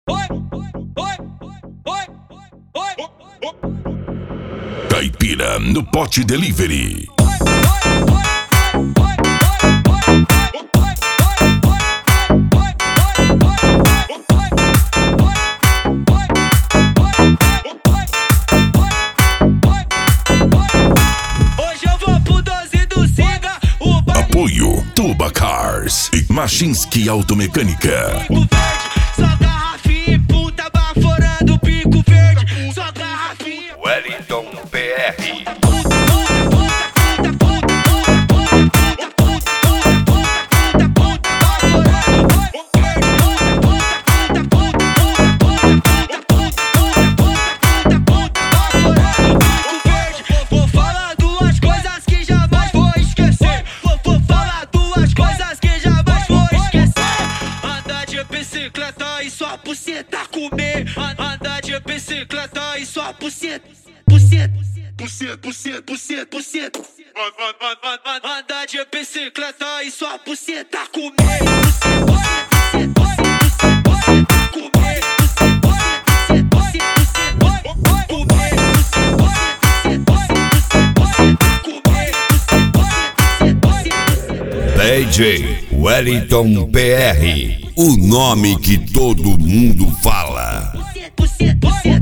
Caipira no Pote Delivery. Hoje eu vou pro 12 do Siga. Apoio Tuba Cars e Machinski Automecânica. Pico verde, só garrafinha e puta baforando pico verde. Só garrafinha. Wellington PR. Vou falar duas coisas que jamais vou esquecer. Vou falar duas coisas que jamais vou esquecer. Andar de bicicleta e sua buceta comer. Andar de bicicleta e sua buceta. Andar de bicicleta e sua buceta comer. DJ Wellington PR, o nome que todo mundo fala.